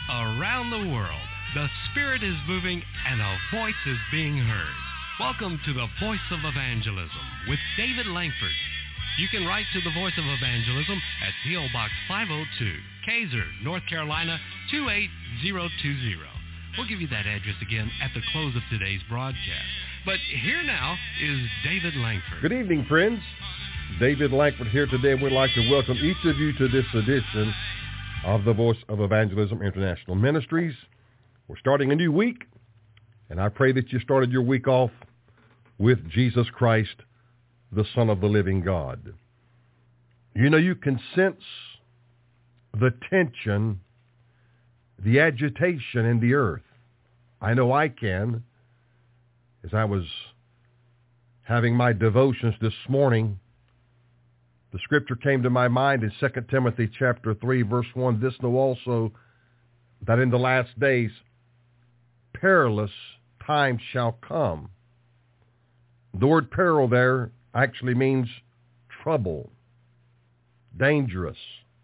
Around the world, the Spirit is moving and a voice is being heard. Welcome to the Voice of Evangelism with David Langford. You can write to the Voice of Evangelism at P.O. Box 502, Kaiser, North Carolina 28020. We'll give you that address again at the close of today's broadcast. But here now is David Langford. Good evening, friends. David Langford here today. We'd like to welcome each of you to this edition of the Voice of Evangelism International Ministries. We're starting a new week, and I pray that you started your week off with Jesus Christ, the Son of the living God. You know, you can sense the tension, the agitation in the earth. I know I can. As I was having my devotions this morning, the scripture came to my mind in 2 Timothy chapter 3, verse 1. This know also that in the last days perilous times shall come. The word peril there actually means trouble, dangerous,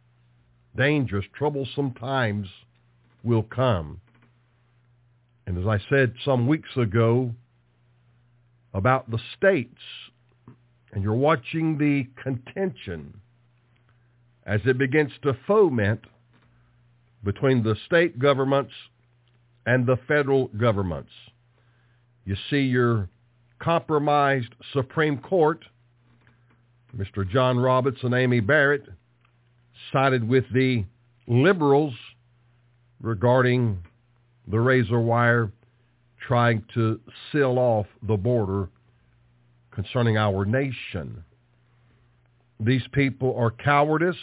troublesome times will come. And as I said some weeks ago about the states, and you're watching the contention as it begins to foment between the state governments and the federal governments. You see your compromised Supreme Court, Mr. John Roberts and Amy Barrett, sided with the liberals regarding the razor wire trying to seal off the border concerning our nation. These people are cowardice.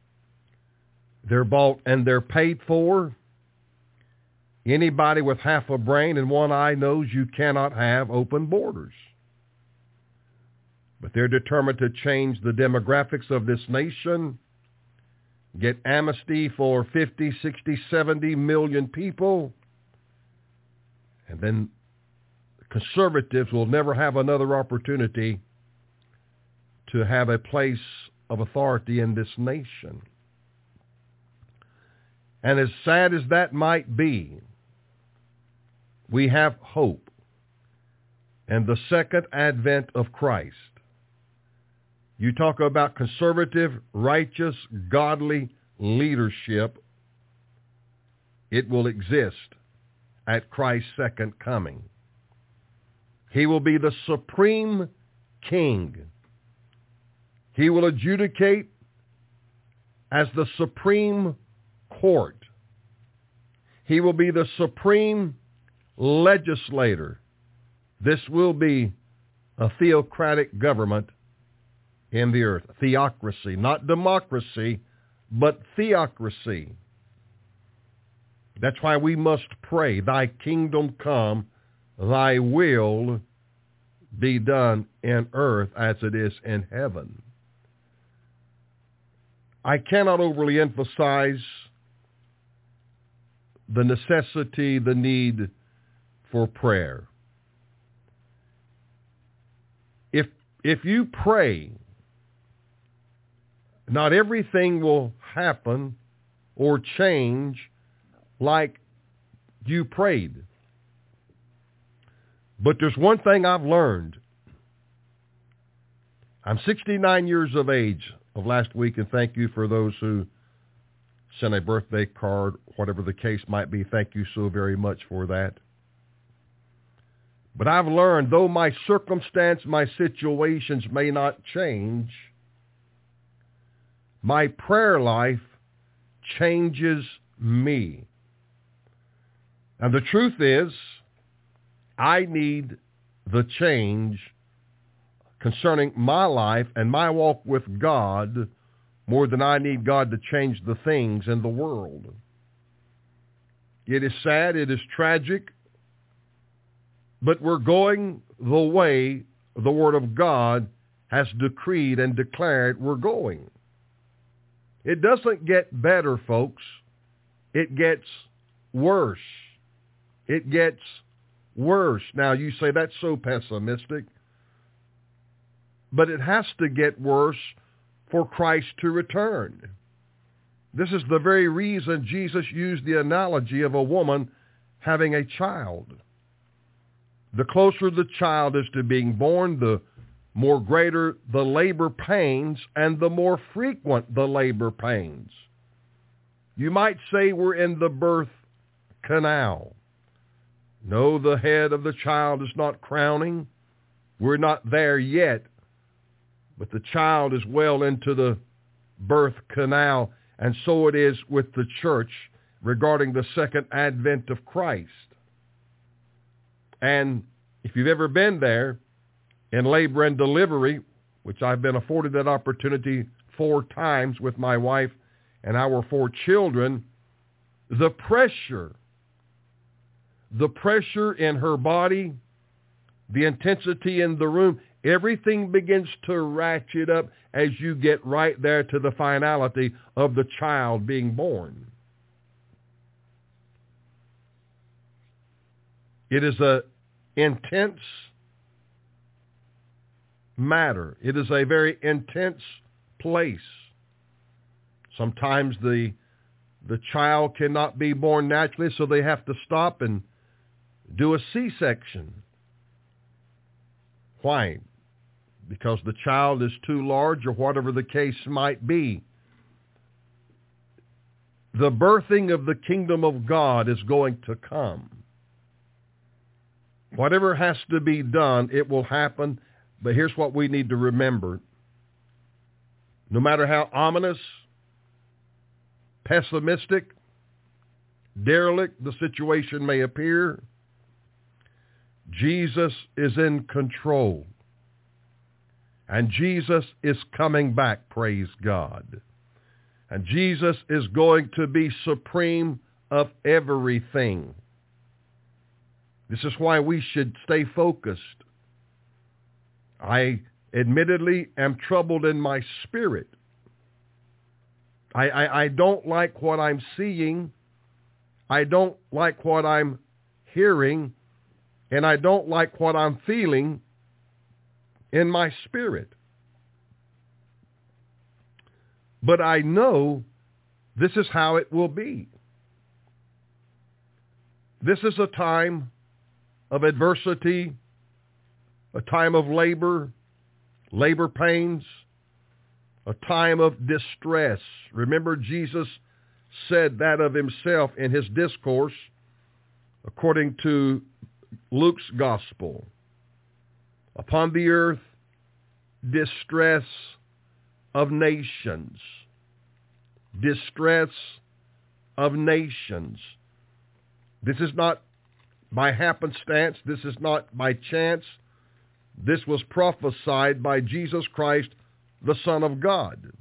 They're bought and they're paid for. Anybody with half a brain and one eye knows you cannot have open borders. But they're determined to change the demographics of this nation, get amnesty for 50, 60, 70 million people, and then conservatives will never have another opportunity to have a place of authority in this nation. And as sad as that might be, we have hope and the second advent of Christ. You talk about conservative, righteous, godly leadership. It will exist at Christ's second coming. He will be the supreme king. He will adjudicate as the supreme court. He will be the supreme legislator. This will be a theocratic government in the earth. Theocracy, not democracy, but theocracy. That's why we must pray, thy kingdom come, thy will be done in earth as it is in heaven. I cannot overly emphasize the necessity, the need for prayer. If you pray, not everything will happen or change like you prayed. But there's one thing I've learned. I'm 69 years of age of last week, and thank you for those who sent a birthday card, whatever the case might be. Thank you so very much for that. But I've learned, though my circumstance, my situations may not change, my prayer life changes me. And the truth is, I need the change concerning my life and my walk with God more than I need God to change the things in the world. It is sad, it is tragic, but we're going the way the Word of God has decreed and declared we're going. It doesn't get better, folks. It gets worse. It gets worse. Now, you say that's so pessimistic, but it has to get worse for Christ to return. This is the very reason Jesus used the analogy of a woman having a child. The closer the child is to being born, the more greater the labor pains and the more frequent the labor pains. You might say we're in the birth canal. No, the head of the child is not crowning. We're not there yet, but the child is well into the birth canal, and so it is with the church regarding the second advent of Christ. And if you've ever been there in labor and delivery, which I've been afforded that opportunity 4 times with my wife and our 4 children, the pressure in her body, the intensity in the room, everything begins to ratchet up as you get right there to the finality of the child being born. It is an intense matter. It is a very intense place. Sometimes the child cannot be born naturally, so they have to stop and do a C-section. Why? Because the child is too large or whatever the case might be. The birthing of the kingdom of God is going to come. Whatever has to be done, it will happen. But here's what we need to remember. No matter how ominous, pessimistic, derelict the situation may appear, Jesus is in control. And Jesus is coming back, praise God. And Jesus is going to be supreme of everything. This is why we should stay focused. I admittedly am troubled in my spirit. I don't like what I'm seeing. I don't like what I'm hearing. And I don't like what I'm feeling in my spirit. But I know this is how it will be. This is a time of adversity, a time of labor pains, a time of distress. Remember, Jesus said that of himself in his discourse, according to Luke's gospel. Upon the earth, distress of nations. Distress of nations. This is not by happenstance. This is not by chance. This was prophesied by Jesus Christ, the Son of God.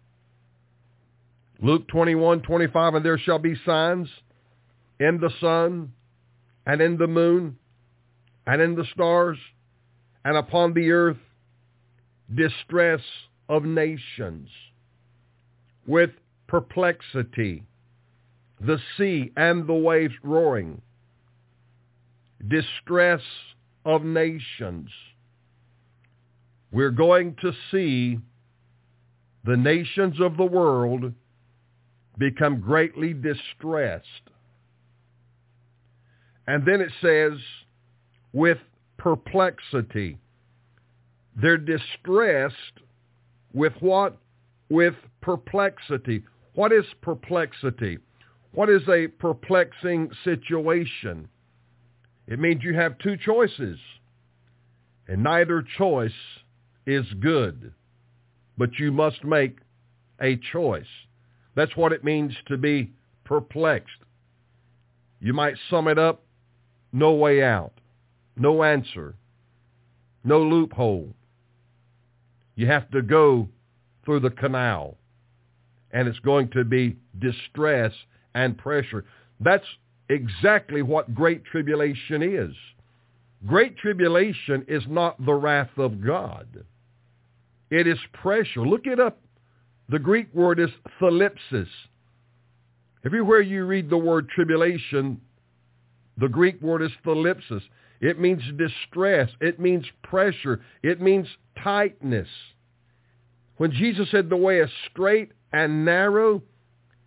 Luke 21:25, and there shall be signs in the sun and in the moon and in the stars and upon the earth, distress of nations with perplexity, the sea and the waves roaring, distress of nations. We're going to see the nations of the world become greatly distressed. And then it says, with perplexity. They're distressed with what? With perplexity. What is perplexity? What is a perplexing situation? It means you have 2 choices, and neither choice is good, but you must make a choice. That's what it means to be perplexed. You might sum it up, no way out, no answer, no loophole. You have to go through the canal, and it's going to be distress and pressure. That's exactly what great tribulation is. Great tribulation is not the wrath of God. It is pressure. Look it up. The Greek word is thalipsis. Everywhere you read the word tribulation, the Greek word is thalipsis. It means distress. It means pressure. It means tightness. When Jesus said the way is straight and narrow,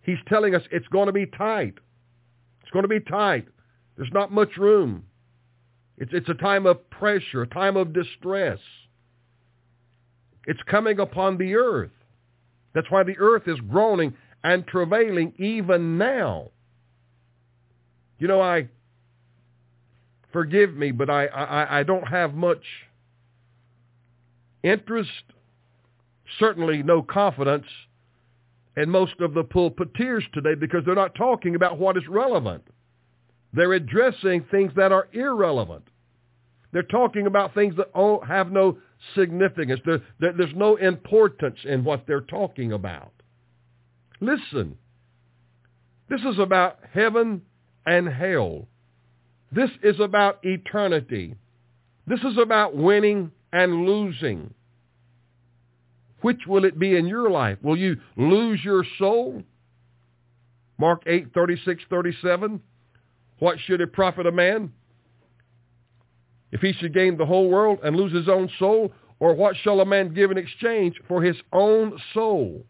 He's telling us it's going to be tight. It's going to be tight. There's not much room. It's a time of pressure, a time of distress. It's coming upon the earth. That's why the earth is groaning and travailing even now. You know, forgive me, but I don't have much interest, certainly no confidence in most of the pulpiteers today, because they're not talking about what is relevant. They're addressing things that are irrelevant. They're talking about things that have no significance. There's no importance in what they're talking about. Listen, this is about heaven and hell. This is about eternity. This is about winning and losing. Which will it be in your life? Will you lose your soul? Mark 8:36-37. What should it profit a man if he should gain the whole world and lose his own soul? Or what shall a man give in exchange for his own soul?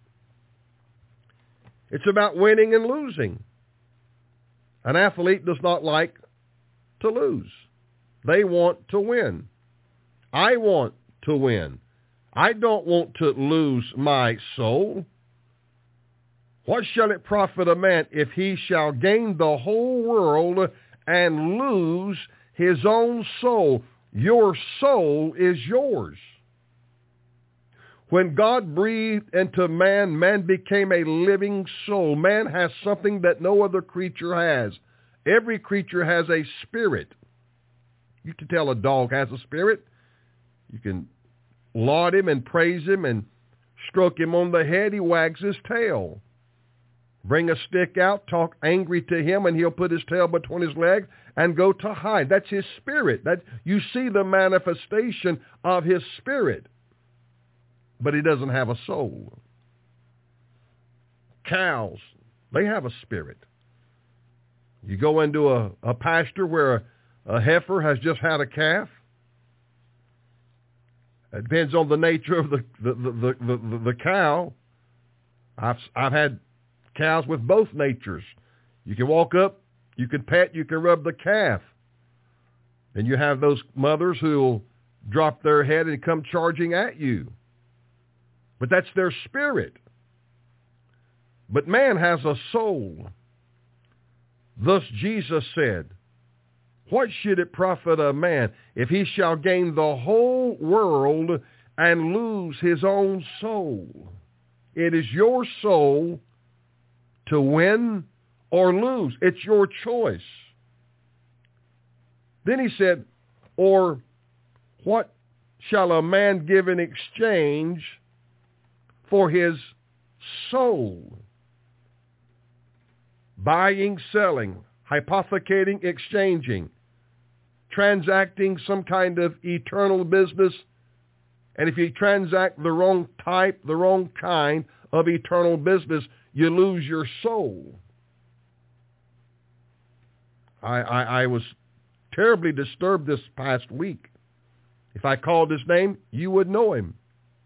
It's about winning and losing. An athlete does not like to lose. They want to win. I want to win. I don't want to lose my soul. What shall it profit a man if he shall gain the whole world and lose his own soul? Your soul is yours. When God breathed into man, man became a living soul. Man has something that no other creature has. Every creature has a spirit. You can tell a dog has a spirit. You can laud him and praise him and stroke him on the head. He wags his tail. Bring a stick out, talk angry to him, and he'll put his tail between his legs and go to hide. That's his spirit. You see the manifestation of his spirit. But he doesn't have a soul. Cows, they have a spirit. You go into a pasture where a heifer has just had a calf. It depends on the nature of the cow. I've had cows with both natures. You can walk up, you can pet, you can rub the calf. And you have those mothers who will drop their head and come charging at you. But that's their spirit. But man has a soul. Thus Jesus said, what should it profit a man if he shall gain the whole world and lose his own soul? It is your soul to win or lose. It's your choice. Then he said, or what shall a man give in exchange for his soul? Buying, selling, hypothecating, exchanging, transacting some kind of eternal business. And if you transact the wrong type, the wrong kind of eternal business, you lose your soul. I was terribly disturbed this past week. If I called his name, you would know him.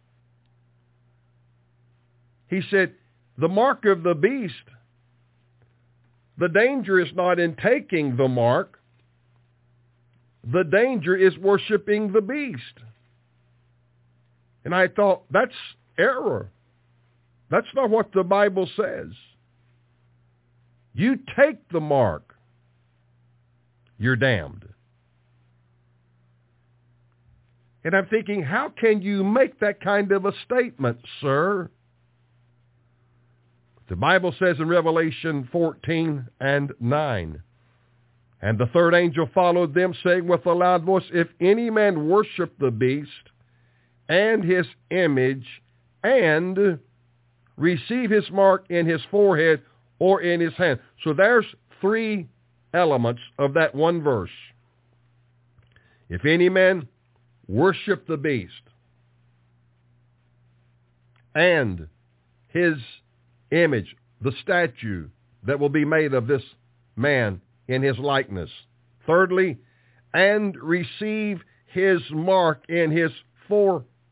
He said, the mark of the beast, the danger is not in taking the mark. The danger is worshiping the beast. And I thought, that's error. That's not what the Bible says. You take the mark, you're damned. And I'm thinking, how can you make that kind of a statement, sir? The Bible says in Revelation 14:9, and the third angel followed them, saying with a loud voice, if any man worship the beast and his image and receive his mark in his forehead or in his hand. So there's three elements of that one verse. If any man worship the beast and his image, the statue that will be made of this man in his likeness. Thirdly, and receive his mark in his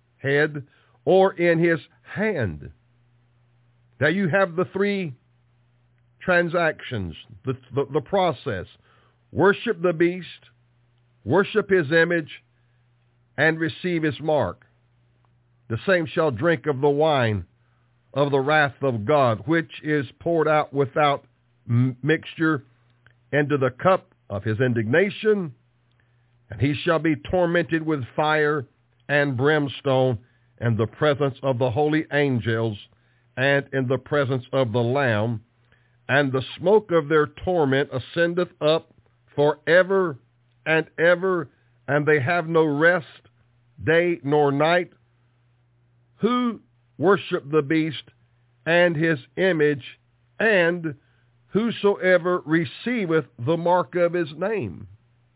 forehead or in his hand. Now you have the three transactions, the process. Worship the beast, worship his image, and receive his mark. The same shall drink of the wine of the wrath of God, which is poured out without mixture into the cup of his indignation, and he shall be tormented with fire and brimstone in the presence of the holy angels and in the presence of the Lamb, and the smoke of their torment ascendeth up forever and ever, and they have no rest day nor night, who worship the beast and his image, and whosoever receiveth the mark of his name.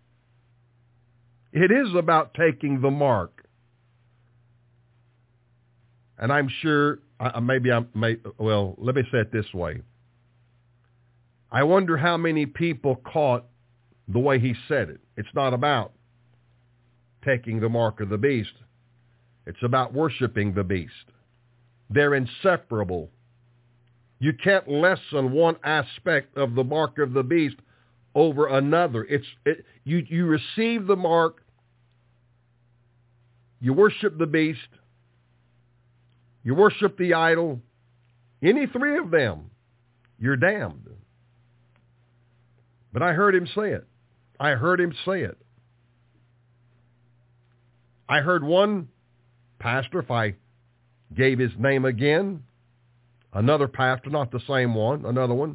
It is about taking the mark. And I'm sure, let me say it this way. I wonder how many people caught the way he said it. It's not about taking the mark of the beast. It's about worshiping the beast. They're inseparable. You can't lessen one aspect of the mark of the beast over another. You receive the mark, you worship the beast, you worship the idol, any three of them, you're damned. But I heard him say it. I heard one pastor, if I gave his name again, another pastor, not the same one, another one,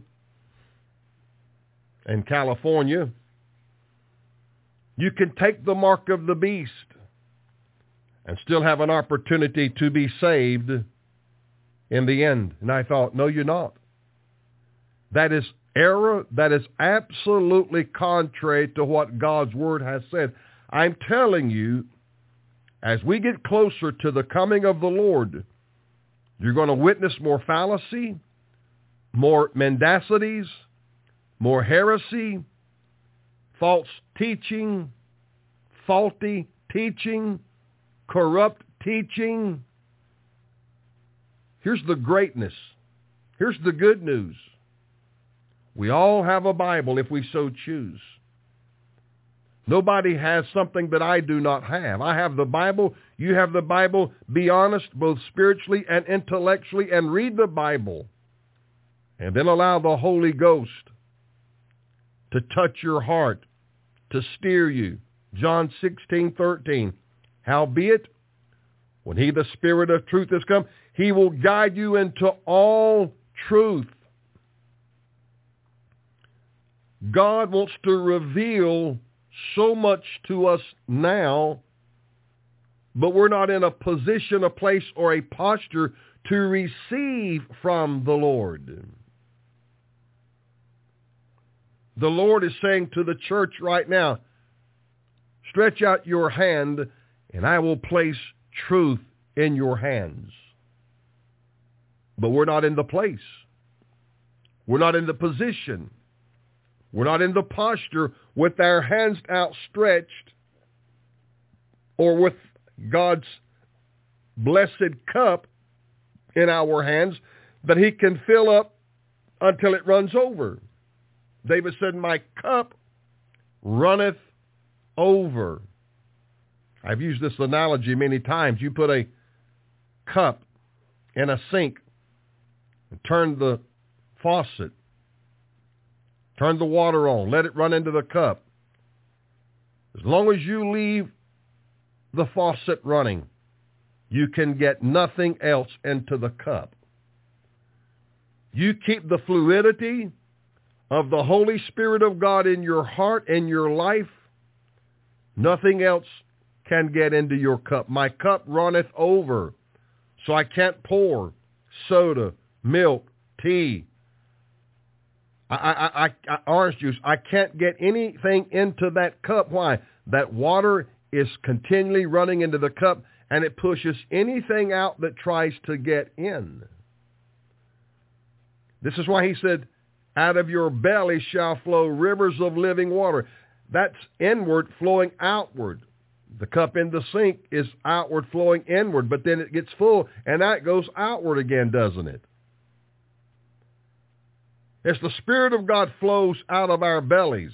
in California, you can take the mark of the beast and still have an opportunity to be saved in the end. And I thought, no, you're not. That is error. That is absolutely contrary to what God's Word has said. I'm telling you, as we get closer to the coming of the Lord, you're going to witness more fallacy, more mendacities, more heresy, false teaching, faulty teaching, corrupt teaching. Here's the greatness. Here's the good news. We all have a Bible if we so choose. Nobody has something that I do not have. I have the Bible. You have the Bible. Be honest, both spiritually and intellectually, and read the Bible. And then allow the Holy Ghost to touch your heart, to steer you. John 16:13. Howbeit, when he, the Spirit of truth, is come, he will guide you into all truth. God wants to reveal so much to us now, but we're not in a position, a place, or a posture to receive from the Lord. The Lord is saying to the church right now, stretch out your hand and I will place truth in your hands. But we're not in the place. We're not in the position. We're not in the posture with our hands outstretched or with God's blessed cup in our hands that he can fill up until it runs over. David said, my cup runneth over. I've used this analogy many times. You put a cup in a sink and turn the faucet. Turn the water on. Let it run into the cup. As long as you leave the faucet running, you can get nothing else into the cup. You keep the fluidity of the Holy Spirit of God in your heart and your life, nothing else can get into your cup. My cup runneth over, so I can't pour soda, milk, tea, orange juice. I can't get anything into that cup. Why? That water is continually running into the cup, and it pushes anything out that tries to get in. This is why he said, out of your belly shall flow rivers of living water. That's inward flowing outward. The cup in the sink is outward flowing inward, but then it gets full, and that goes outward again, doesn't it? As the Spirit of God flows out of our bellies.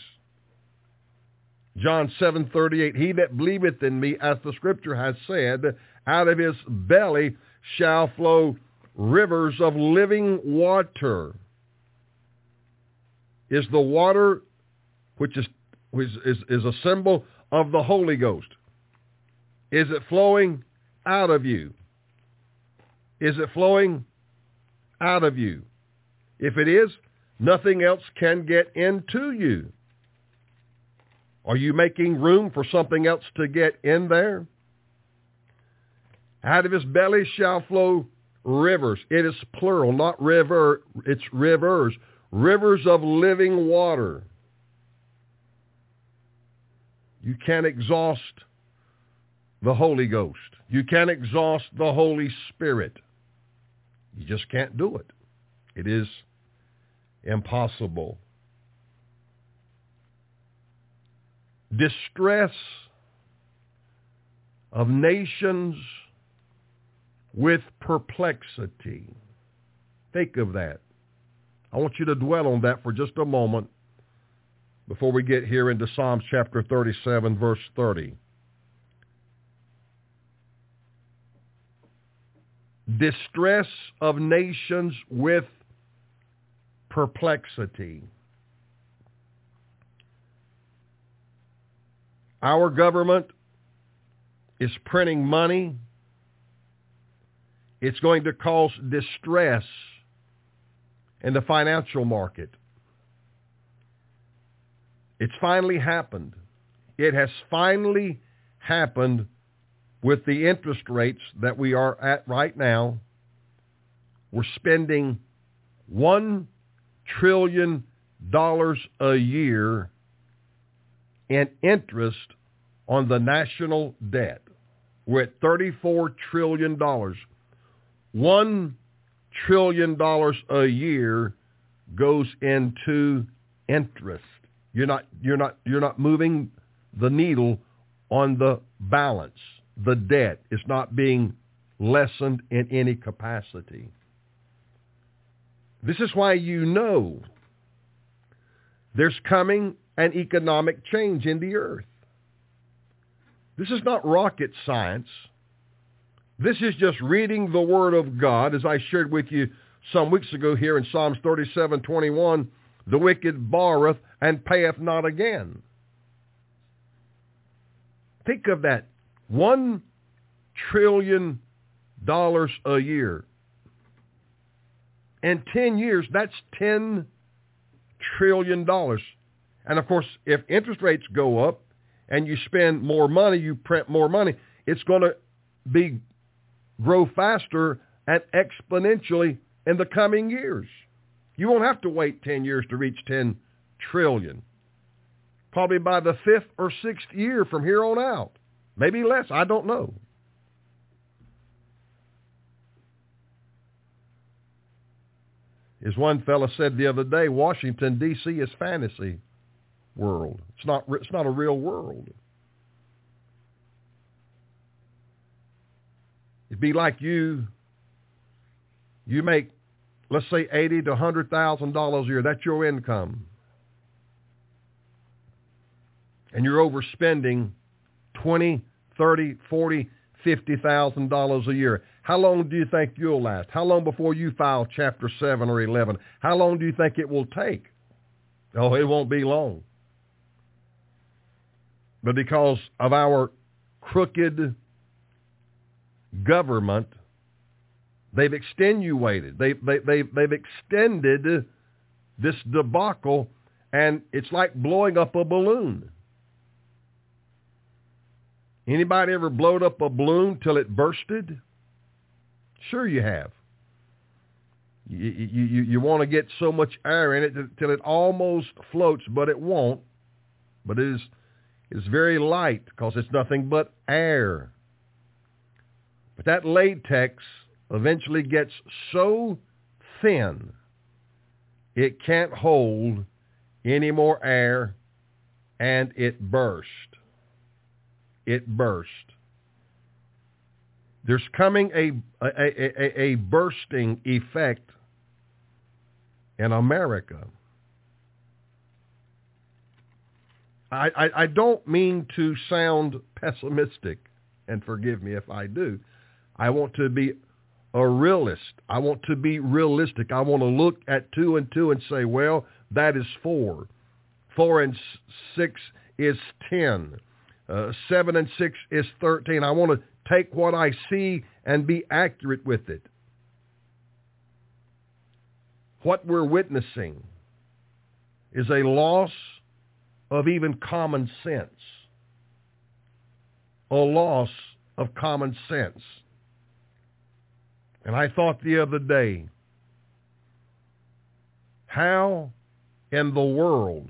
John 7:38, he that believeth in me, as the Scripture has said, out of his belly shall flow rivers of living water. Is the water, which is a symbol of the Holy Ghost, is it flowing out of you? Is it flowing out of you? If it is, nothing else can get into you. Are you making room for something else to get in there? Out of his belly shall flow rivers. It is plural, not river. It's rivers. Rivers of living water. You can't exhaust the Holy Ghost. You can't exhaust the Holy Spirit. You just can't do it. It is impossible. Distress of nations with perplexity. Think of that. I want you to dwell on that for just a moment before we get here into Psalms chapter 37, verse 30. Distress of nations with perplexity. Our government is printing money. It's going to cause distress in the financial market. It's finally happened. It has finally happened with the interest rates that we are at right now. We're spending $1 trillion a year in interest on the national debt. We're at $34 trillion. $1 trillion a year goes into interest. You're not moving the needle on the balance. The debt is not being lessened in any capacity. This is why you know there's coming an economic change in the earth. This is not rocket science. This is just reading the Word of God, as I shared with you some weeks ago here in Psalms 37:21. The wicked borroweth and payeth not again. Think of that. $1 trillion a year. In 10 years, that's $10 trillion. And of course, if interest rates go up and you spend more money, you print more money, it's going to grow faster and exponentially in the coming years. You won't have to wait 10 years to reach 10 trillion. Probably by the 5th or 6th year from here on out. Maybe less, I don't know. As one fella said the other day, Washington, D.C. is fantasy world. It's not a real world. It'd be like you make, let's say, $80,000 to $100,000 a year. That's your income. And you're overspending $20,000, $30,000, $40,000, $50,000 a year. How long do you think you'll last? How long before you file Chapter 7 or 11? How long do you think it will take? Oh, it won't be long. But because of our crooked government, they've extenuated. They've extended this debacle, and it's like blowing up a balloon. Anybody ever blowed up a balloon till it bursted? Sure you have. You want to get so much air in it till it almost floats, but it won't. But it's very light because it's nothing but air. But that latex eventually gets so thin it can't hold any more air, and it burst. It burst. There's coming a bursting effect in America. I don't mean to sound pessimistic, and forgive me if I do. I want to be a realist. I want to be realistic. I want to look at 2 and 2 and say, well, that is 4. 4 and 6 is 10. 7 and 6 is 13. I want to take what I see and be accurate with it. What we're witnessing is a loss of even common sense. A loss of common sense. And I thought the other day, how in the world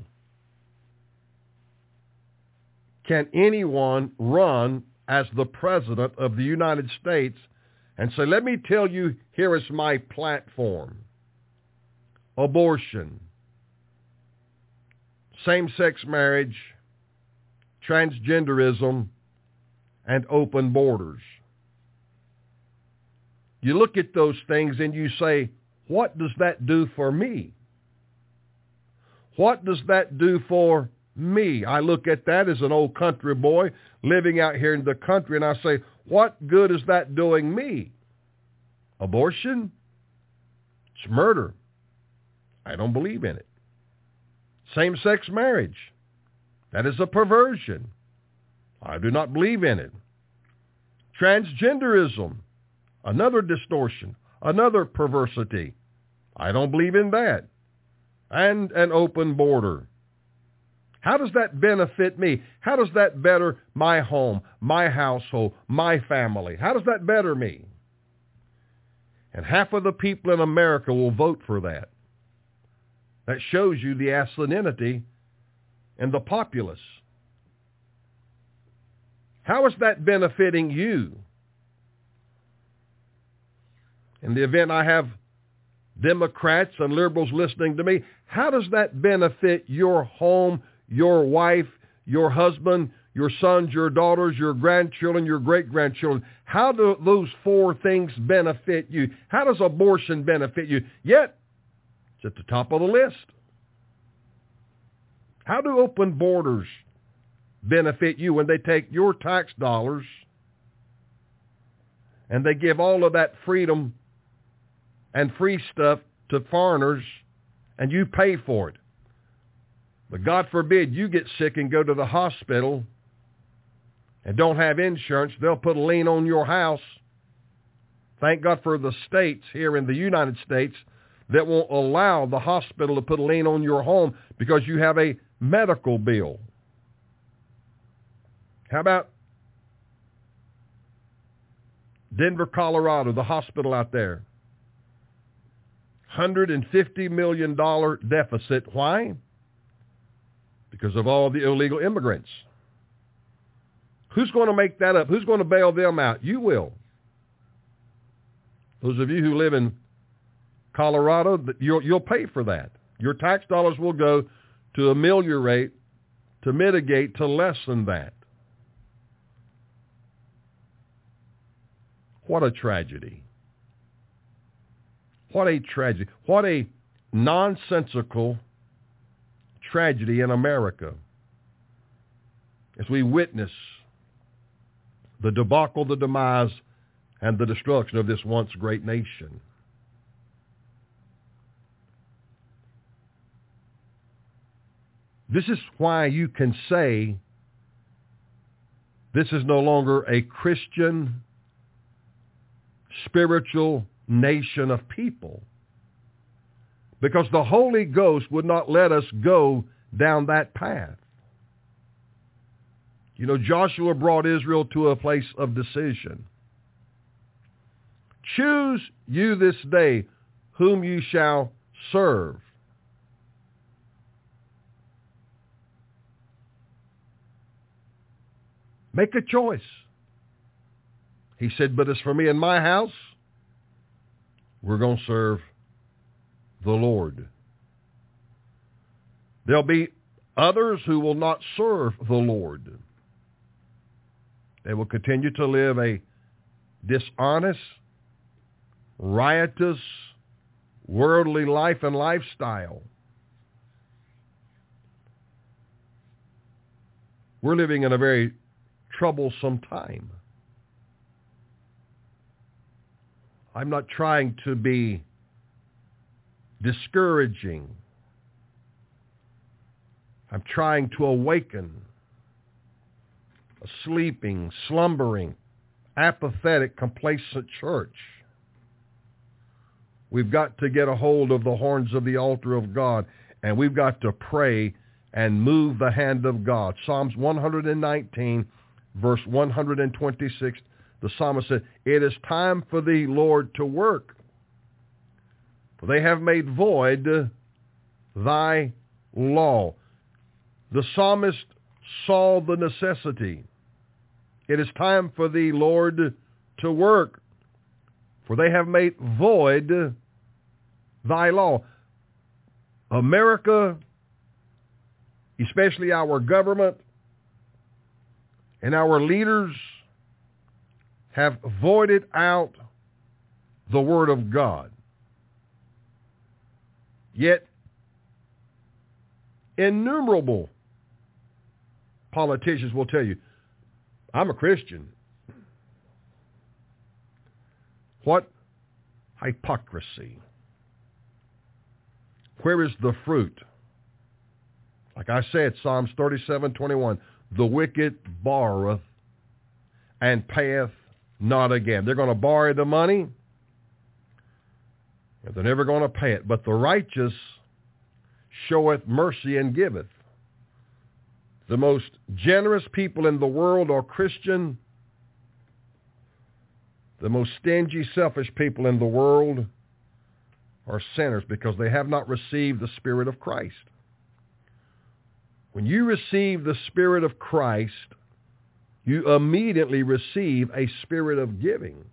can anyone run as the President of the United States and say, let me tell you, here is my platform. Abortion, same-sex marriage, transgenderism, and open borders. You look at those things and you say, what does that do for me? What does that do for me? I look at that as an old country boy living out here in the country, and I say, what good is that doing me? Abortion? It's murder. I don't believe in it. Same-sex marriage. That is a perversion. I do not believe in it. Transgenderism. Another distortion. Another perversity. I don't believe in that. And an open border. How does that benefit me? How does that better my home, my household, my family? How does that better me? And half of the people in America will vote for that. That shows you the asininity in the populace. How is that benefiting you? In the event I have Democrats and liberals listening to me, how does that benefit your home, your wife, your husband, your sons, your daughters, your grandchildren, your great-grandchildren? How do those 4 things benefit you? How does abortion benefit you? Yet, it's at the top of the list. How do open borders benefit you when they take your tax dollars and they give all of that freedom and free stuff to foreigners and you pay for it? But God forbid you get sick and go to the hospital and don't have insurance. They'll put a lien on your house. Thank God for the states here in the United States that won't allow the hospital to put a lien on your home because you have a medical bill. How about Denver, Colorado, the hospital out there? $150 million deficit. Why? Because of all the illegal immigrants. Who's going to make that up? Who's going to bail them out? You will. Those of you who live in Colorado, you'll pay for that. Your tax dollars will go to ameliorate, to mitigate, to lessen that. What a tragedy. What a tragedy. What a nonsensical tragedy in America as we witness the debacle, the demise, and the destruction of this once great nation. This is why you can say this is no longer a Christian, spiritual nation of people. Because the Holy Ghost would not let us go down that path. You know, Joshua brought Israel to a place of decision. Choose you this day whom you shall serve. Make a choice. He said, but as for me and my house, we're going to serve the Lord. There'll be others who will not serve the Lord. They will continue to live a dishonest, riotous, worldly life and lifestyle. We're living in a very troublesome time. I'm not trying to be discouraging. I'm trying to awaken a sleeping, slumbering, apathetic, complacent church. We've got to get a hold of the horns of the altar of God, and we've got to pray and move the hand of God. Psalms 119, verse 126, the psalmist said, "It is time for the Lord to work, for they have made void thy law." The psalmist saw the necessity. It is time for the Lord to work, for they have made void thy law. America, especially our government and our leaders, have voided out the Word of God. Yet, innumerable politicians will tell you, I'm a Christian. What hypocrisy. Where is the fruit? Like I said, Psalms 37:21, the wicked borroweth and payeth not again. They're going to borrow the money, and they're never going to pay it. But the righteous showeth mercy and giveth. The most generous people in the world are Christian. The most stingy, selfish people in the world are sinners because they have not received the Spirit of Christ. When you receive the Spirit of Christ, you immediately receive a spirit of giving.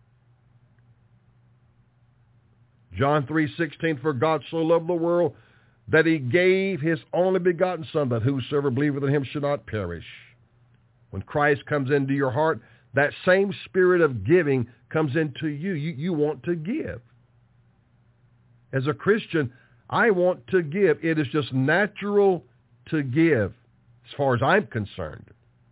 John 3:16, for God so loved the world that he gave his only begotten Son, that whosoever believeth in him should not perish. When Christ comes into your heart, that same spirit of giving comes into you. You want to give. As a Christian, I want to give. It is just natural to give, as far as I'm concerned.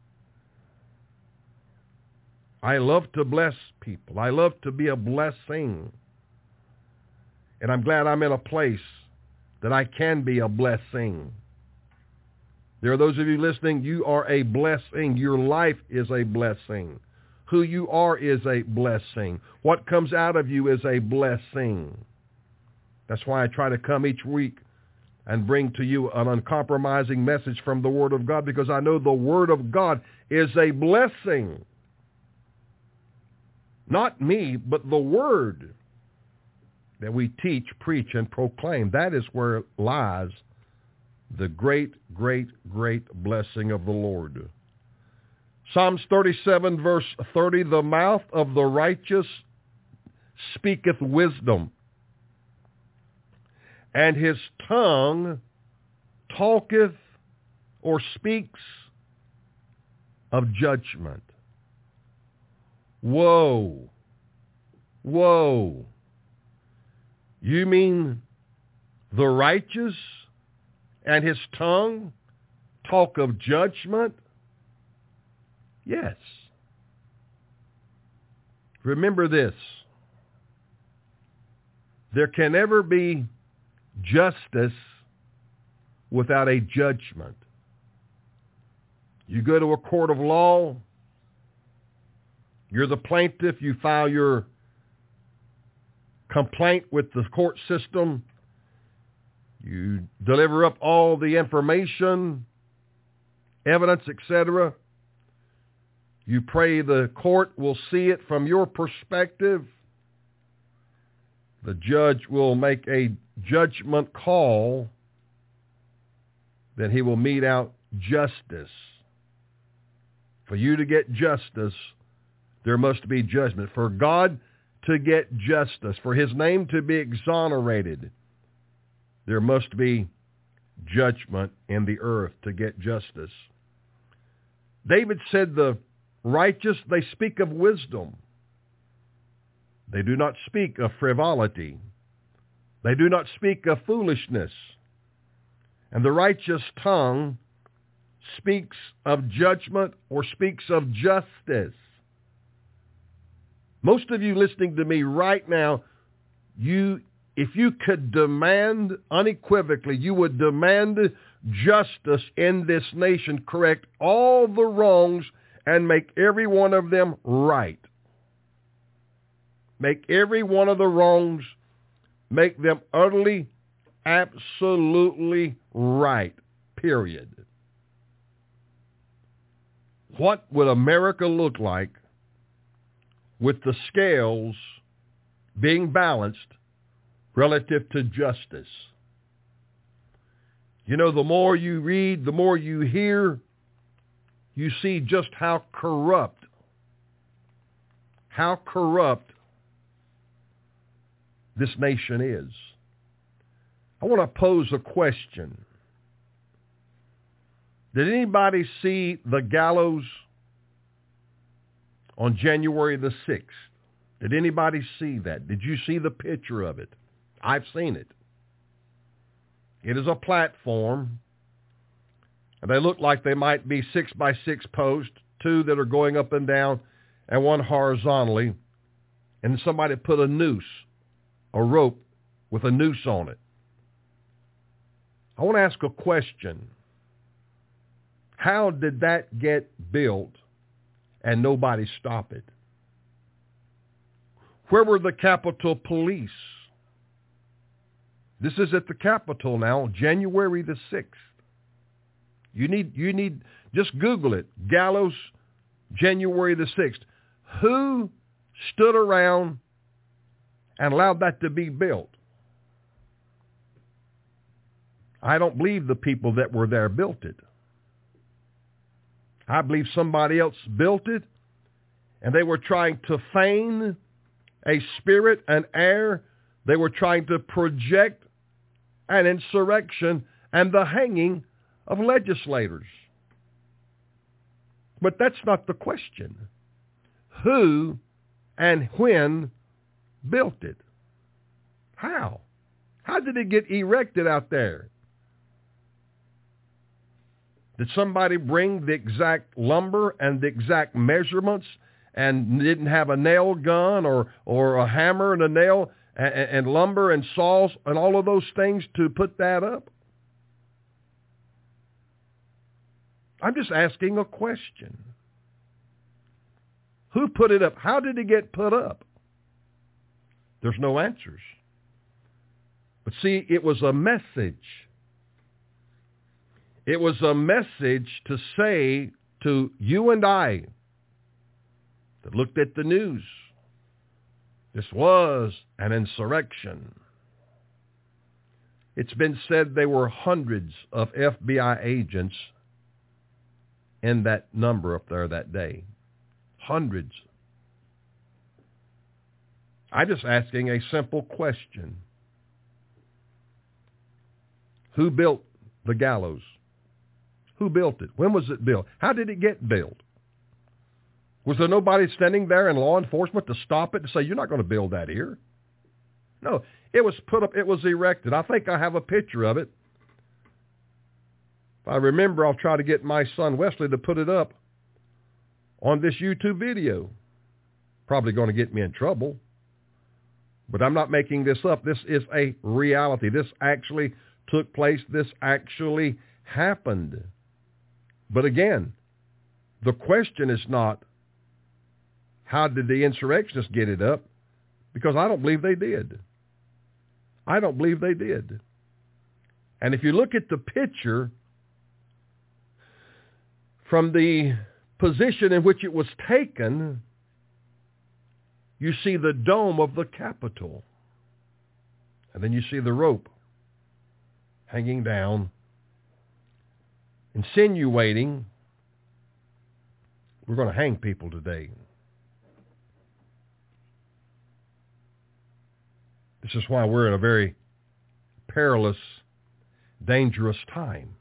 I love to bless people. I love to be a blessing. And I'm glad I'm in a place that I can be a blessing. There are those of you listening, you are a blessing. Your life is a blessing. Who you are is a blessing. What comes out of you is a blessing. That's why I try to come each week and bring to you an uncompromising message from the Word of God, because I know the Word of God is a blessing. Not me, but the Word that we teach, preach, and proclaim. That is where lies the great, great, great blessing of the Lord. Psalms 37, verse 30, the mouth of the righteous speaketh wisdom, and his tongue talketh or speaks of judgment. Woe, woe. You mean the righteous and his tongue talk of judgment? Yes. Remember this. There can never be justice without a judgment. You go to a court of law, you're the plaintiff, you file your complaint with the court system, you deliver up all the information, evidence, etc. You pray the court will see it from your perspective. The judge will make a judgment call. Then he will mete out justice. For you to get justice, there must be judgment. For God to get justice, for his name to be exonerated, there must be judgment in the earth to get justice. David said the righteous, they speak of wisdom. They do not speak of frivolity. They do not speak of foolishness. And the righteous tongue speaks of judgment or speaks of justice. Most of you listening to me right now, if you could demand unequivocally, you would demand justice in this nation, correct all the wrongs and make every one of them right. Make every one of the wrongs, make them utterly, absolutely right, period. What would America look like with the scales being balanced relative to justice? You know, the more you read, the more you hear, you see just how corrupt this nation is. I want to pose a question. Did anybody see the gallows on January the 6th? Did anybody see that? Did you see the picture of it? I've seen it. It is a platform, and they look like they might be 6x6 posts, 2 that are going up and down, and 1 horizontally, and somebody put a noose, a rope with a noose on it. I want to ask a question. How did that get built and nobody stop it? Where were the Capitol Police? This is at the Capitol now, January the 6th. You need, just Google it, gallows, January the 6th. Who stood around and allowed that to be built? I don't believe the people that were there built it. I believe somebody else built it, and they were trying to feign a spirit, an air. They were trying to project an insurrection and the hanging of legislators. But that's not the question. Who and when built it? How? How did it get erected out there? Did somebody bring the exact lumber and the exact measurements and didn't have a nail gun or a hammer and a nail and lumber and saws and all of those things to put that up? I'm just asking a question. Who put it up? How did it get put up? There's no answers. But see, it was a message. It was a message to say to you and I that looked at the news, this was an insurrection. It's been said there were hundreds of FBI agents in that number up there that day. Hundreds. I'm just asking a simple question. Who built the gallows? Who built it? When was it built? How did it get built? Was there nobody standing there in law enforcement to stop it and say, you're not going to build that here? No, it was put up, it was erected. I think I have a picture of it. If I remember, I'll try to get my son Wesley to put it up on this YouTube video. Probably going to get me in trouble. But I'm not making this up. This is a reality. This actually took place. This actually happened. But again, the question is not, how did the insurrectionists get it up? Because I don't believe they did. I don't believe they did. And if you look at the picture from the position in which it was taken, you see the dome of the Capitol. And then you see the rope hanging down, insinuating we're going to hang people today. This is why we're in a very perilous, dangerous time.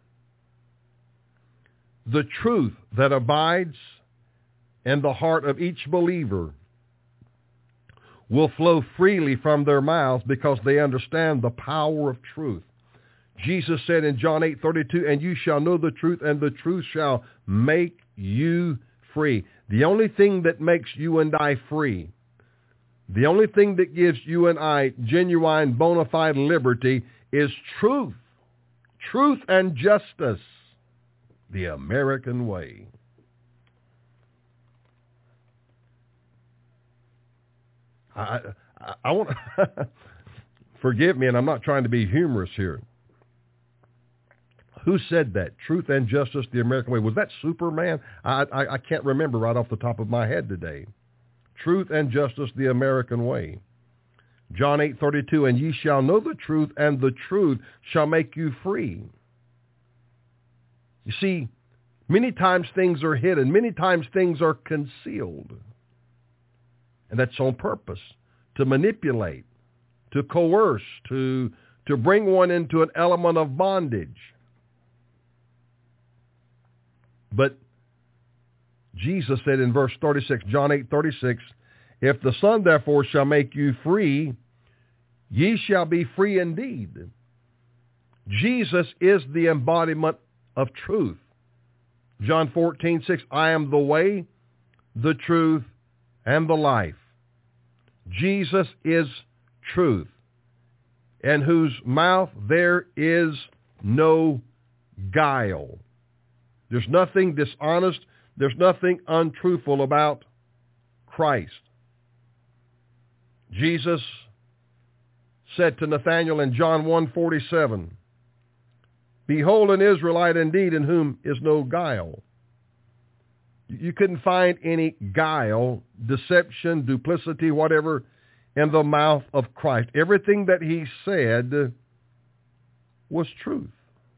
The truth that abides in the heart of each believer will flow freely from their mouths because they understand the power of truth. Jesus said in John 8:32, and you shall know the truth, and the truth shall make you free. The only thing that makes you and I free, the only thing that gives you and I genuine bona fide liberty is truth. Truth and justice, the American way. I want forgive me, and I'm not trying to be humorous here. Who said that? Truth and justice, the American way. Was that Superman? I can't remember right off the top of my head today. Truth and justice, the American way. John 8:32, and ye shall know the truth, and the truth shall make you free. You see, many times things are hidden. Many times things are concealed. And that's on purpose, to manipulate, to coerce, to bring one into an element of bondage. But Jesus said in verse 36, John 8:36, if the Son therefore shall make you free, ye shall be free indeed. Jesus is the embodiment of truth. John 14:6, I am the way, the truth, and the life. Jesus is truth, in whose mouth there is no guile. There's nothing dishonest. There's nothing untruthful about Christ. Jesus said to Nathanael in John 1:47, behold an Israelite indeed in whom is no guile. You couldn't find any guile, deception, duplicity, whatever, in the mouth of Christ. Everything that he said was truth.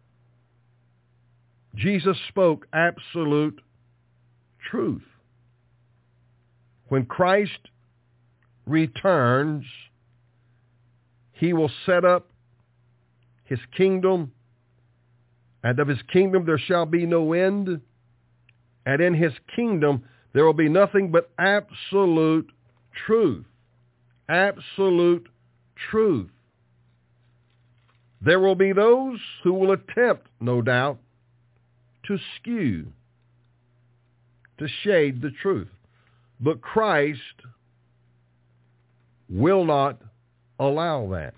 Jesus spoke absolute truth. When Christ returns, he will set up his kingdom, and of his kingdom there shall be no end. And in his kingdom there will be nothing but absolute truth. Absolute truth. There will be those who will attempt, no doubt, to skew, to shade the truth. But Christ will not allow that.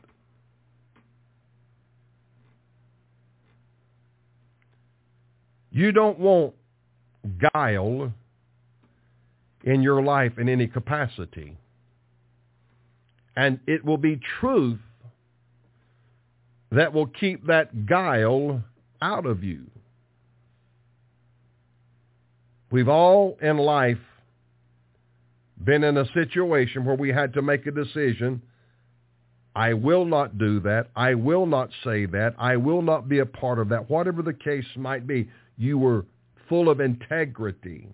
You don't want guile in your life in any capacity. And it will be truth that will keep that guile out of you. We've all in life been in a situation where we had to make a decision. I will not do that. I will not say that. I will not be a part of that. Whatever the case might be, you were full of integrity.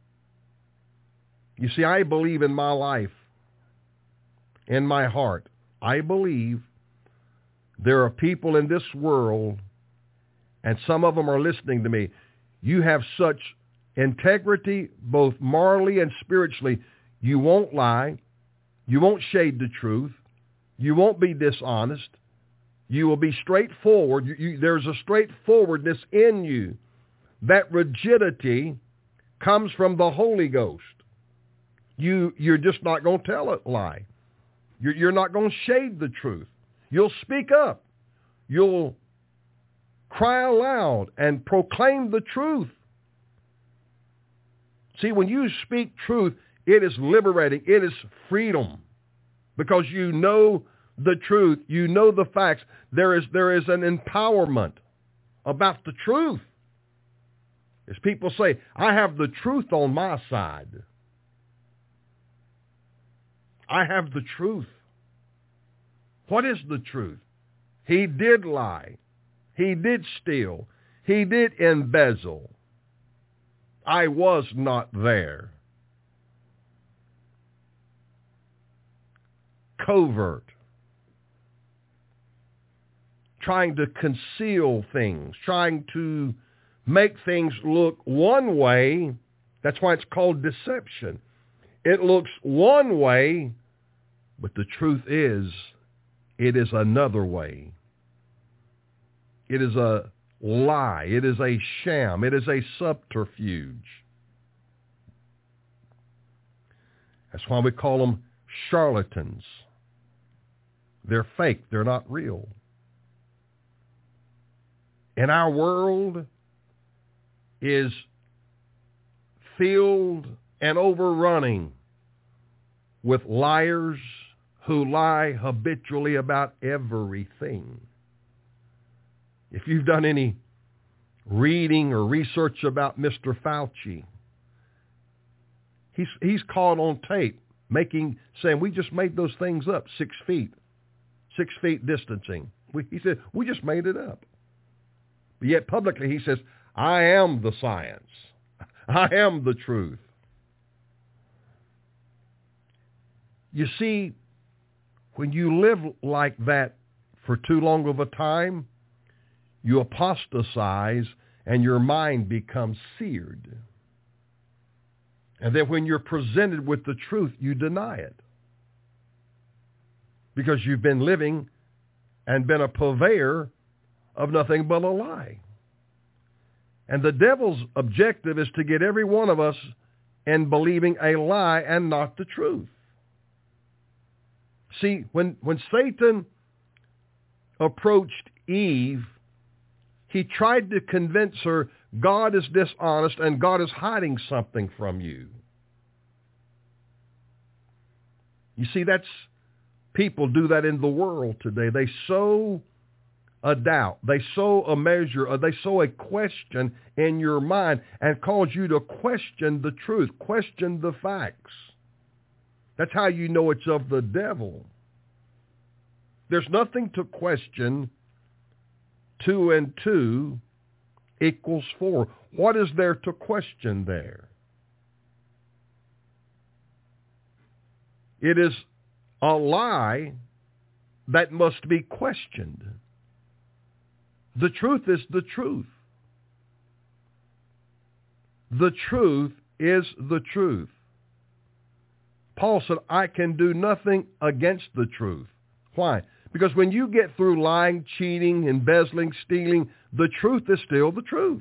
You see, I believe in my life, in my heart. I believe there are people in this world, and some of them are listening to me. You have such integrity, both morally and spiritually. You won't lie. You won't shade the truth. You won't be dishonest. You will be straightforward. There's a straightforwardness in you. That rigidity comes from the Holy Ghost. You're just not going to tell a lie. You're not going to shade the truth. You'll speak up. You'll cry aloud and proclaim the truth. See, when you speak truth, it is liberating. It is freedom. Because you know the truth. You know the facts. There is an empowerment about the truth. As people say, I have the truth on my side. I have the truth. What is the truth? He did lie. He did steal. He did embezzle. I was not there. Covert. Trying to conceal things. Trying to make things look one way. That's why it's called deception. It looks one way, But the truth is, it is another way. It is a lie. It is a sham. It is a subterfuge. That's why we call them charlatans. They're fake. They're not real. And our world is filled and overrunning with liars who lie habitually about everything. If you've done any reading or research about Mr. Fauci, he's caught on tape saying we just made those things up, 6 feet distancing. He said, we just made it up. But yet publicly he says, I am the science. I am the truth. You see, when you live like that for too long of a time, you apostatize and your mind becomes seared. And then when you're presented with the truth, you deny it. Because you've been living and been a purveyor of nothing but a lie. And the devil's objective is to get every one of us in believing a lie and not the truth. See, when Satan approached Eve, he tried to convince her God is dishonest and God is hiding something from you. You see, people do that in the world today. They sow a doubt, they sow a measure, or they sow a question in your mind and cause you to question the truth, question the facts. That's how you know it's of the devil. There's nothing to question. 2 and 2 equals 4. What is there to question there? It is a lie that must be questioned. The truth is the truth. The truth is the truth. Paul said, I can do nothing against the truth. Why? Because when you get through lying, cheating, embezzling, stealing, the truth is still the truth.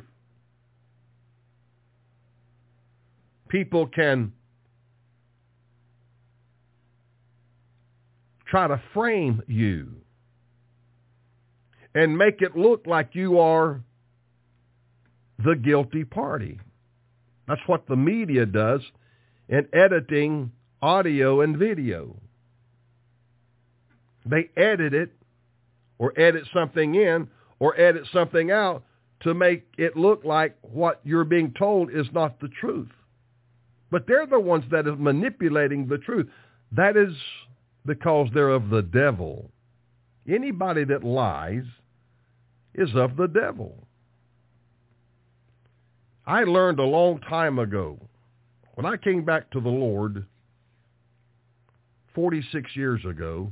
People can try to frame you and make it look like you are the guilty party. That's what the media does in editing audio and video. They edit it or edit something in or edit something out to make it look like what you're being told is not the truth. But they're the ones that are manipulating the truth. That is because they're of the devil. Anybody that lies is of the devil. I learned a long time ago, when I came back to the Lord 46 years ago,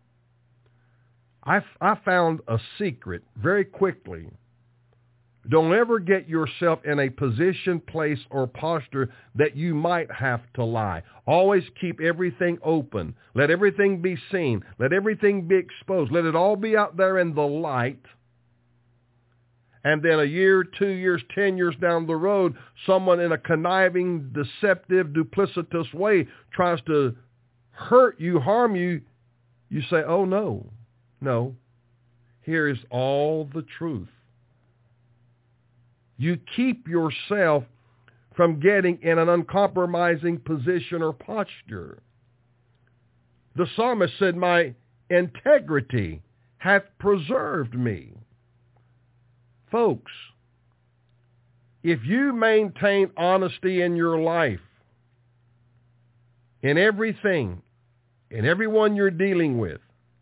I found a secret very quickly. Don't ever get yourself in a position, place, or posture that you might have to lie. Always keep everything open. Let everything be seen. Let everything be exposed. Let it all be out there in the light. And then a year, 2 years, 10 years down the road, someone in a conniving, deceptive, duplicitous way tries to hurt you, harm you. You say, oh, no. No, here is all the truth. You keep yourself from getting in an uncompromising position or posture. The psalmist said, my integrity hath preserved me. Folks, if you maintain honesty in your life, in everything, in everyone you're dealing with,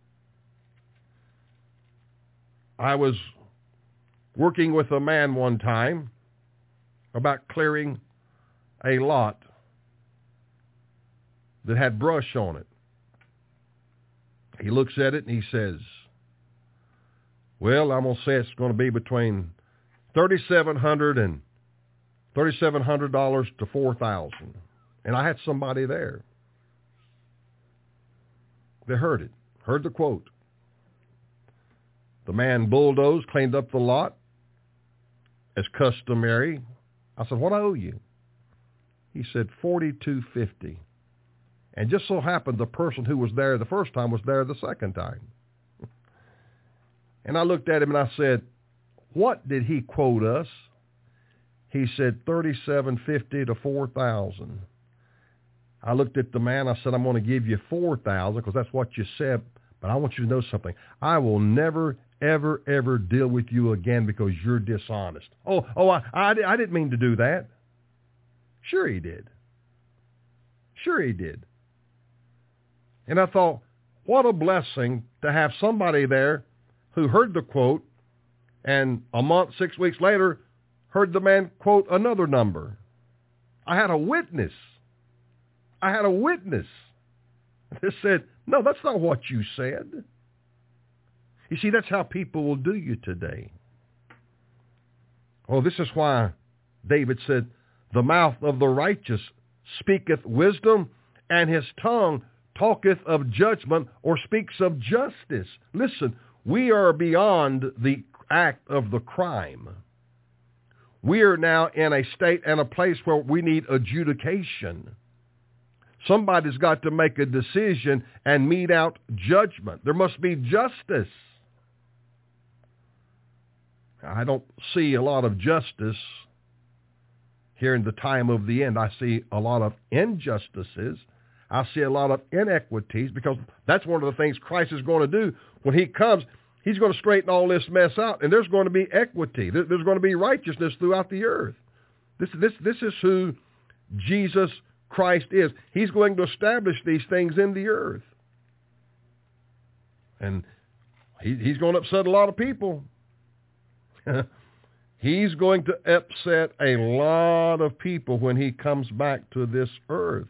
I was working with a man one time about clearing a lot that had brush on it. He looks at it and he says, well, I'm going to say it's going to be between $3,700 and $3,700 to $4,000. And I had somebody there. They heard it, heard the quote. The man bulldozed, cleaned up the lot as customary. I said, what I owe you? He said, $42.50. And just so happened the person who was there the first time was there the second time. And I looked at him and I said, what did he quote us? He said $37.50 to $4,000. I looked at the man. I said, I'm going to give you $4,000 because that's what you said. But I want you to know something. I will never, ever, ever deal with you again because you're dishonest. I didn't mean to do that. Sure he did. Sure he did. And I thought, what a blessing to have somebody there who heard the quote and a month, 6 weeks later, heard the man quote another number. I had a witness. That said, no, that's not what you said. You see, that's how people will do you today. Oh, this is why David said, the mouth of the righteous speaketh wisdom, and his tongue talketh of judgment or speaks of justice. Listen, we are beyond the act of the crime. We are now in a state and a place where we need adjudication. Somebody's got to make a decision and mete out judgment. There must be justice. I don't see a lot of justice here in the time of the end. I see a lot of injustices. I see a lot of inequities because that's one of the things Christ is going to do. When he comes, he's going to straighten all this mess out, and there's going to be equity. There's going to be righteousness throughout the earth. This is who Jesus Christ is. He's going to establish these things in the earth. And he's going to upset a lot of people. He's going to upset a lot of people when he comes back to this earth.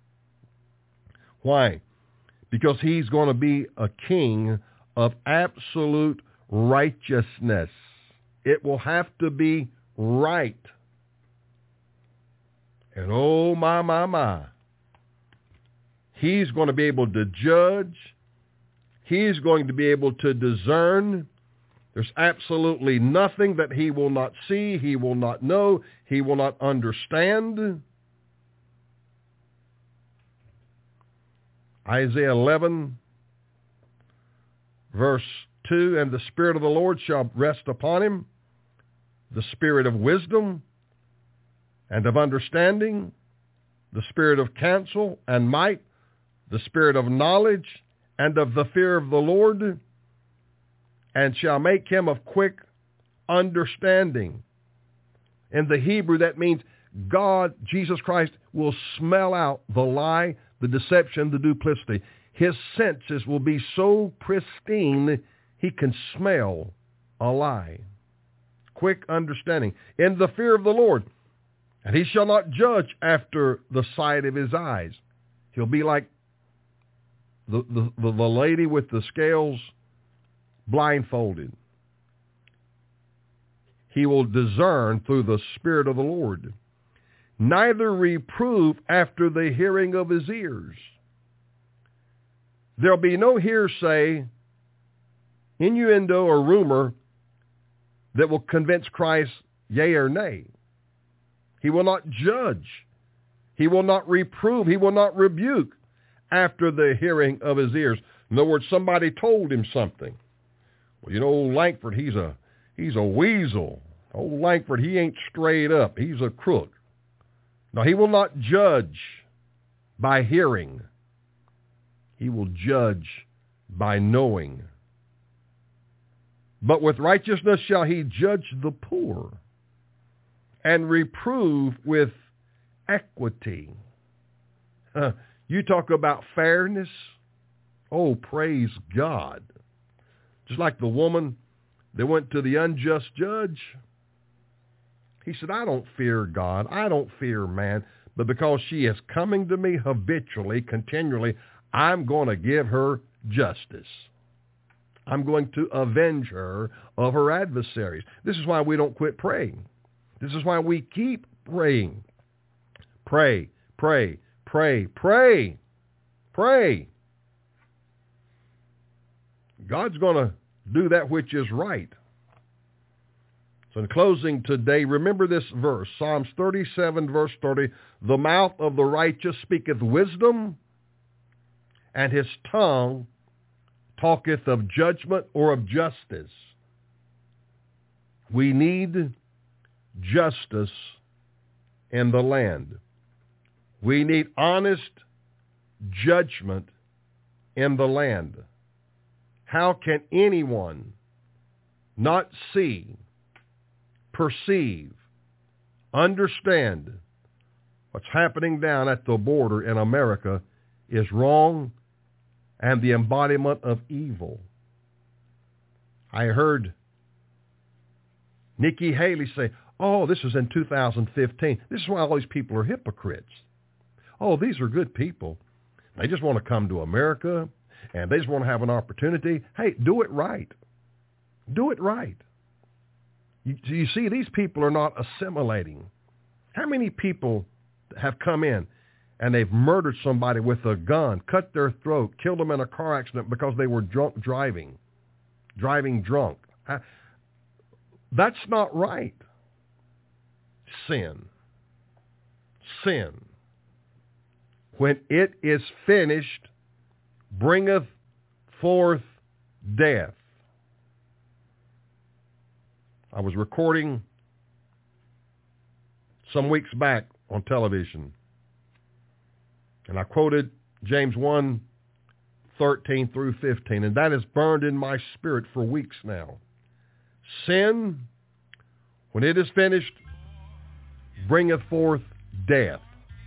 Why? Because he's going to be a king of absolute righteousness. It will have to be right. And oh, my. He's going to be able to judge. He's going to be able to discern. There's absolutely nothing that he will not see, he will not know, he will not understand. Isaiah 11, verse 2, and the Spirit of the Lord shall rest upon him, the Spirit of wisdom and of understanding, the Spirit of counsel and might, the Spirit of knowledge and of the fear of the Lord, and shall make him of quick understanding. In the Hebrew, that means God, Jesus Christ, will smell out the lie, the deception, the duplicity. His senses will be so pristine, he can smell a lie. Quick understanding. In the fear of the Lord. And he shall not judge after the sight of his eyes. He'll be like the lady with the scales blindfolded. He will discern through the Spirit of the Lord. Neither reprove after the hearing of his ears. There'll be no hearsay, innuendo, or rumor that will convince Christ yea or nay. He will not judge. He will not reprove. He will not rebuke after the hearing of his ears. In other words, somebody told him something. Well, you know, old Langford, he's a weasel. Old Langford, he ain't straight up. He's a crook. No, he will not judge by hearing. He will judge by knowing. But with righteousness shall he judge the poor and reprove with equity. You talk about fairness. Oh, praise God. Just like the woman that went to the unjust judge. He said, I don't fear God. I don't fear man. But because she is coming to me habitually, continually, I'm going to give her justice. I'm going to avenge her of her adversaries. This is why we don't quit praying. This is why we keep praying. Pray, pray, pray, pray, pray. God's going to do that which is right. So in closing today, remember this verse, Psalms 37, verse 30, the mouth of the righteous speaketh wisdom, and his tongue talketh of judgment or of justice. We need justice in the land. We need honest judgment in the land. How can anyone not see, perceive, understand what's happening down at the border in America is wrong and the embodiment of evil? I heard Nikki Haley say, oh, this was in 2015. This is why all these people are hypocrites. Oh, these are good people. They just want to come to America, and they just want to have an opportunity. Hey, do it right. Do it right. You see, these people are not assimilating. How many people have come in and they've murdered somebody with a gun, cut their throat, killed them in a car accident because they were driving drunk? That's not right. Sin. When it is finished, bringeth forth death. I was recording some weeks back on television, and I quoted James 1:13 through 15, and that has burned in my spirit for weeks now. Sin, when it is finished, bringeth forth death.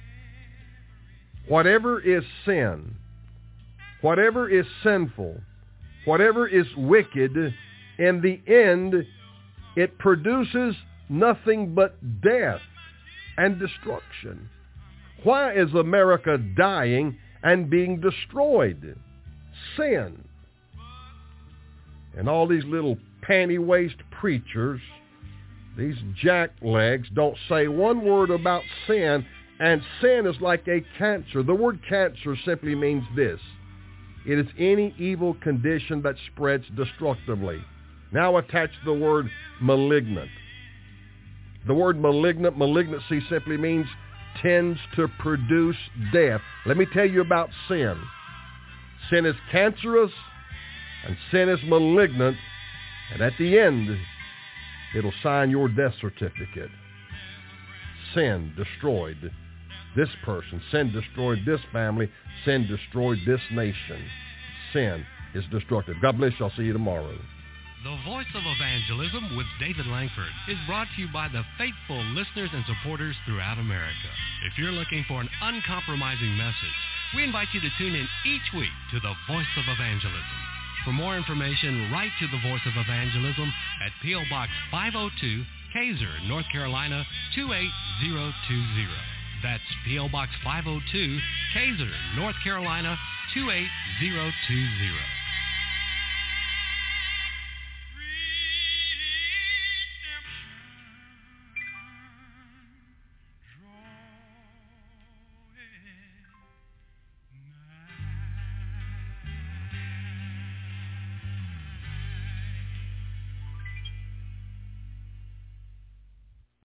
Whatever is sin, whatever is sinful, whatever is wicked, in the end, it produces nothing but death and destruction. Why is America dying and being destroyed? Sin. And all these little panty-waist preachers, these jacklegs, don't say one word about sin, and sin is like a cancer. The word cancer simply means this. It is any evil condition that spreads destructively. Now attach the word malignant. The word malignancy simply means tends to produce death. Let me tell you about sin. Sin is cancerous and sin is malignant, and at the end, it'll sign your death certificate. Sin destroyed this person. Sin destroyed this family. Sin destroyed this nation. Sin is destructive. God bless you. I'll see you tomorrow. The Voice of Evangelism with David Langford is brought to you by the faithful listeners and supporters throughout America. If you're looking for an uncompromising message, we invite you to tune in each week to the Voice of Evangelism. For more information, write to the Voice of Evangelism at P.O. Box 502, Kaiser, North Carolina 28020. That's P.O. Box 502, Kaiser, North Carolina 28020.